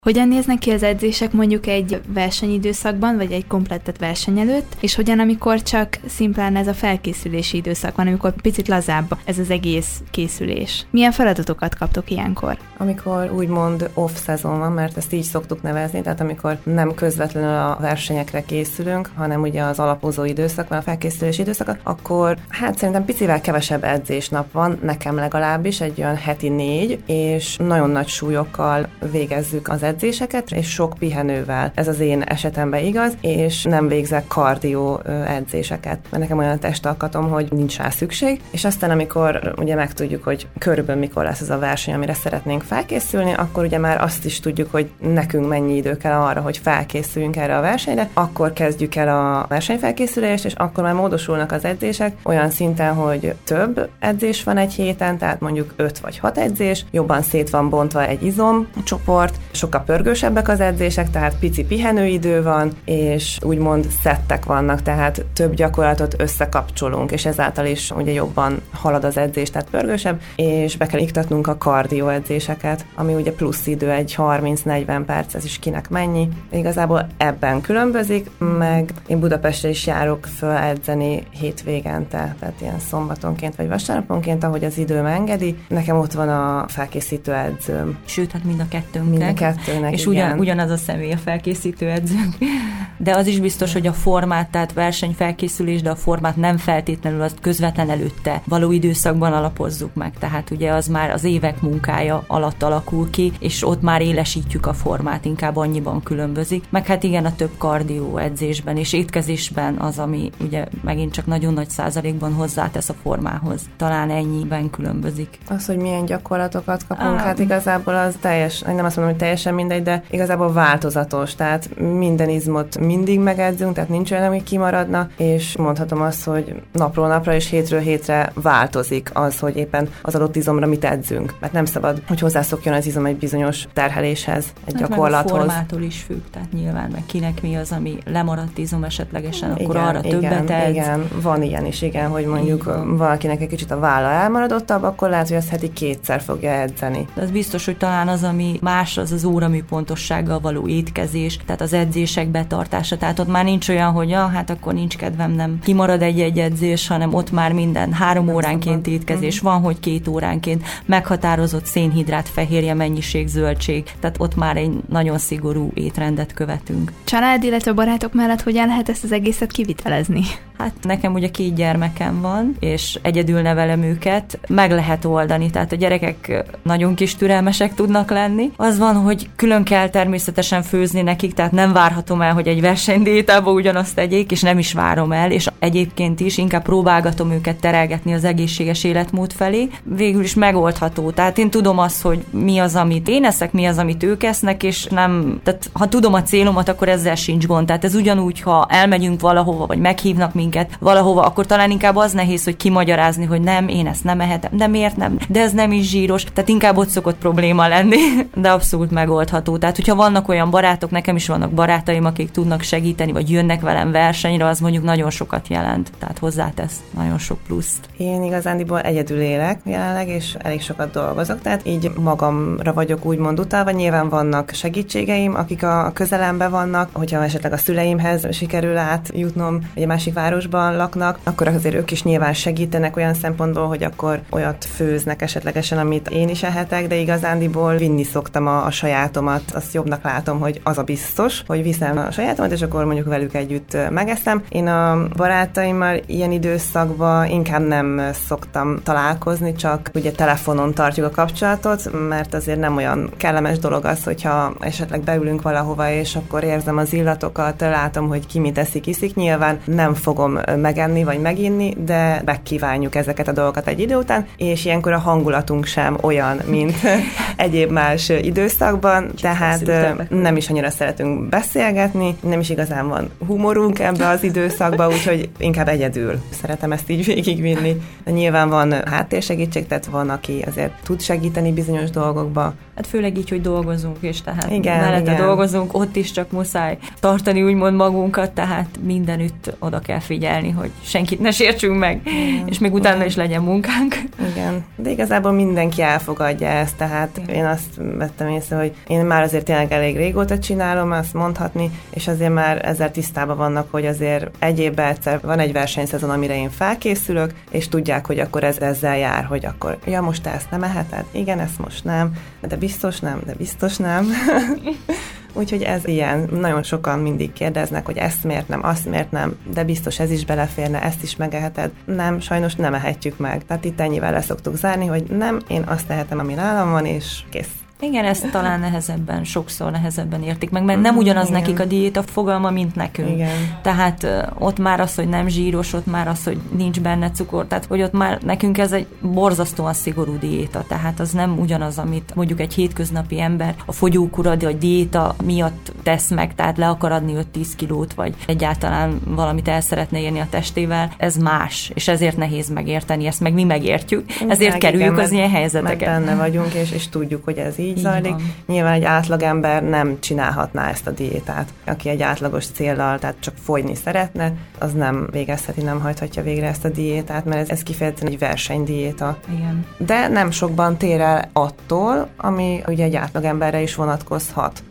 Hogyan néznek ki az edzések mondjuk egy versenyidőszakban, vagy egy komplettet verseny előtt, és hogyan, amikor csak szimplán ez a felkészülési időszak van, amikor picit lazább ez az egész készülés? Milyen feladatokat kaptok ilyenkor? Amikor úgymond off-szezon van, mert ezt így szoktuk nevezni, tehát amikor nem közvetlenül a versenyekre készülünk, hanem ugye az alapozó időszak van, a felkészülési időszak, akkor szerintem picivel kevesebb edzésnap van, nekem legalábbis, egy olyan heti 4, és nagyon nagy súlyokkal végezzük az edzéseket, és sok pihenővel. Ez az én esetemben igaz, és nem végzek kardió edzéseket, mert nekem olyan testalkatom, hogy nincs rá szükség, és aztán amikor ugye megtudjuk, hogy körülbelül mikor lesz ez a verseny, amire szeretnénk felkészülni, akkor ugye már azt is tudjuk, hogy nekünk mennyi idő kell arra, hogy felkészüljünk erre a versenyre, akkor kezdjük el a versenyfelkészülést, és akkor már módosulnak az edzések olyan szinten, hogy több edzés van egy héten, tehát mondjuk 5 vagy 6 edzés, jobban szét van bontva egy izomcsoport, sokkal pörgősebbek az edzések, tehát pici pihenőidő van, és úgymond szettek vannak, tehát több gyakorlatot összekapcsolunk, és ezáltal is ugye jobban halad az edzés, tehát pörgősebb, és be kell iktatnunk a kardió edzéseket, ami ugye plusz idő, egy 30-40 perc, ez is kinek mennyi. Igazából ebben különbözik, meg én Budapestre is járok föl edzeni hétvégente, tehát ilyen szombatonként vagy vasárnaponként, ahogy az időm engedi. Nekem ott van a felkészítő edzőm. Sőt, hát mind a kettőnknek. És ugyanaz a személy a felkészítő edzőnk. De az is biztos, hogy a formát, tehát versenyfelkészülés, de a formát nem feltétlenül az közvetlen előtte való időszakban alapozzuk meg. Tehát ugye az már az évek munkája alatt alakul ki, és ott már élesítjük a formát, inkább annyiban különbözik. Meg hát igen, a több kardió edzésben és étkezésben az, ami ugye megint csak nagyon nagy százalékban hozzátesz a formához. Talán ennyiben különbözik. Az, hogy milyen gyakorlatokat kapunk, hát igazából az nem azt mondom, hogy teljesen mindegy, de igazából változatos, tehát minden izmot mindig megedzünk, tehát nincs olyan, ami kimaradna, és mondhatom azt, hogy napról napra és hétről hétre változik az, hogy éppen az adott izomra mit edzünk, mert nem szabad, hogy hozzászokjon az izom egy bizonyos terheléshez, egy gyakorlathoz. Meg a formától is függ, tehát nyilván meg kinek mi az, ami lemaradt izom esetlegesen, akkor igen, arra többet edz. Igen, van ilyen is, igen, hogy mondjuk valakinek egy kicsit a válla elmaradottabb, akkor lehet, hogy azt heti 2-szer fogja edzeni. De az biztos, hogy talán az, ami más, az az óramű pontossággal való étkezés, tehát az edzések betartása, tehát ott már nincs olyan, hogy hát akkor nincs kedvem, nem kimarad egy edzés, hanem ott már minden 3 óránként étkezés van, hogy 2 óránként meghatározott szénhidrát, fehérje mennyiség, zöldség, tehát ott már egy nagyon szigorú étrendet követünk. Család, illetve barátok mellett hogyan lehet ezt az egészet kivitelezni? Hát nekem ugye 2 gyermekem van, és egyedül nevelem őket, meg lehet oldani, tehát a gyerekek nagyon kis türelmesek tudnak lenni. Az van, hogy külön kell természetesen főzni nekik, tehát nem várhatom el, hogy egy versenydiétában ugyanazt tegyék, és nem is várom el, és egyébként is inkább próbálgatom őket terelgetni az egészséges életmód felé. Végül is megoldható, tehát én tudom azt, hogy mi az, amit én eszek, mi az, amit ők esznek, és nem, tehát ha tudom a célomat, akkor ezzel sincs gond. Tehát ez ugyanúgy, ha elmegyünk valahova, vagy meghívnak minket valahova, akkor talán inkább az nehéz, hogy kimagyarázni, hogy nem, én ezt nem ehetem, de miért nem, de ez nem is zsíros, tehát inkább ott szokott probléma lenni, de abszolút megoldható. Tehát, hogyha vannak olyan barátok, nekem is vannak barátaim, akik tudnak segíteni, vagy jönnek velem versenyre, az mondjuk nagyon sokat jelent, tehát hozzátesz nagyon sok pluszt. Én igazándiból egyedül élek jelenleg, és elég sokat dolgozok, tehát így magamra vagyok úgymond utalva. Nyilván vannak segítségeim, akik a közelemben vannak, hogyha esetleg a szüleimhez sikerül átjutnom, egy másik városban laknak, akkor azért ők is nyilván segítenek olyan szempontból, hogy akkor olyat főznek esetlegesen, amit én is ehetek, de igazándiból vinni szoktam a sajátomat. Azt jobbnak látom, hogy az a biztos, hogy viszem a sajátomat, és akkor mondjuk velük együtt megeszem. Én a barátaimmal ilyen időszakban inkább nem szoktam találkozni, csak ugye telefonon tartjuk a kapcsolatot, mert azért nem olyan kellemes dolog az, hogyha esetleg beülünk valahova, és akkor érzem az illatokat, látom, hogy ki mit iszik. Nyilván nem fogom megenni vagy meginni, de megkívánjuk ezeket a dolgokat egy idő után, és ilyenkor a hangulatunk sem olyan, mint egyéb más időszakban, tehát nem is annyira szeretünk beszélgetni, nem is igazán van humorunk ebbe az időszakba, úgyhogy inkább egyedül szeretem ezt így végigvinni. De nyilván van háttérsegítség, tehát van, aki azért tud segíteni bizonyos dolgokba. Hát főleg így, hogy dolgozunk, és tehát igen, mellette dolgozunk, ott is csak muszáj tartani úgymond magunkat, tehát mindenütt oda kell figyelni, hogy senkit ne sértsünk meg, igen, és még utána is legyen munkánk. Igen, de igazából mindenki elfogadja ezt, tehát én azt vettem észre, hogy én már azért tényleg elég régóta csinálom, azt mondhatni, és azért már ezzel tisztában vannak, hogy azért egy évben egyszer van egy versenyszezon, amire én felkészülök, és tudják, hogy akkor ez ezzel jár, hogy akkor, ja, most te ezt nem eheted? Igen, ezt most nem, de biztos nem. Úgyhogy ez ilyen, nagyon sokan mindig kérdeznek, hogy ezt miért nem, azt miért nem, de biztos ez is beleférne, ezt is megeheted. Nem, sajnos nem ehetjük meg. Tehát itt ennyivel le szoktuk zárni, hogy nem, én azt ehetem, ami nálam van, és kész. Igen, ezt talán sokszor nehezebben értik meg, mert nem ugyanaz igen. nekik a diéta fogalma, mint nekünk. Igen. Tehát ott már az, hogy nem zsíros, ott már az, hogy nincs benne cukor, tehát hogy ott már nekünk ez egy borzasztóan szigorú diéta, tehát az nem ugyanaz, amit mondjuk egy hétköznapi ember a fogyókúra, vagy diéta miatt tesz meg, tehát le akar adni 5-10 kilót, vagy egyáltalán valamit el szeretne érni a testével, ez más, és ezért nehéz megérteni, ezt meg mi megértjük, ezért kerüljük az ilyen helyzeteket. Meg benne vagyunk, és tudjuk, hogy ez így zajlik. Nyilván egy átlagember nem csinálhatná ezt a diétát. Aki egy átlagos céllal, tehát csak fogyni szeretne, az nem végezheti, nem hajthatja végre ezt a diétát, mert ez kifejezetten egy versenydiéta. Igen. De nem sokban tér el attól, ami ugye egy átlagemberre is vonatkozhat.